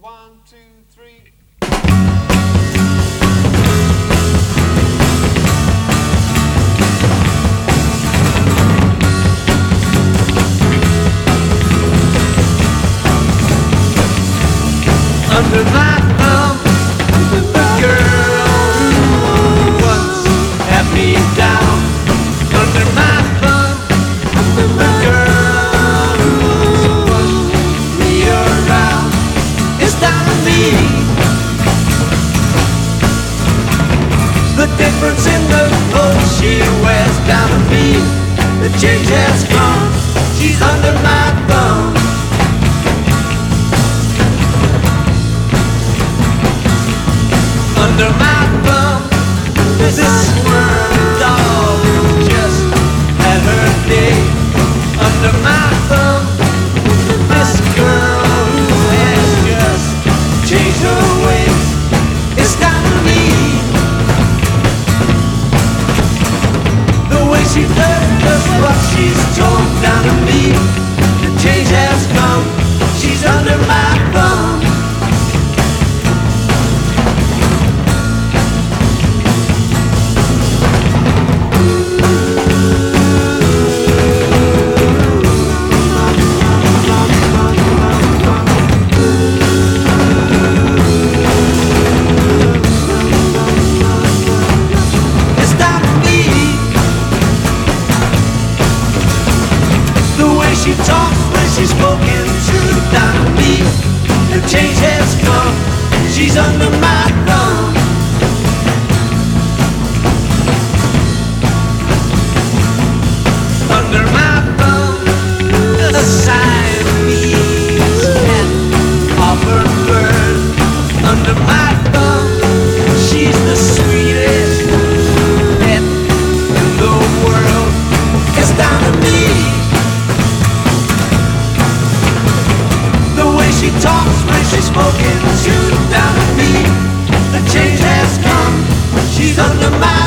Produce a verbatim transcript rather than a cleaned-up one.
One, two, three. Under my thumb, the girl who once had me down. Under my thumb, the girl who pushed me around. It's down to me. The difference in the clothes she wears down to me. The change has come. She's under my thumb. Under my thumb, this world dog just had her day. Under my thumb, this girl who has just changed her ways. It's down to me. The way she does what she's told down to me. The change has come. She's under my thumb. She talks when she's spoken to down to me. The change has come. She's under my thumb. Under my thumb, the Siamese cat of her bird. Under my thumb, she's the sweetest pet in the world. It's down to me. She talks when she's spoken to down to me. The change has come. She's under my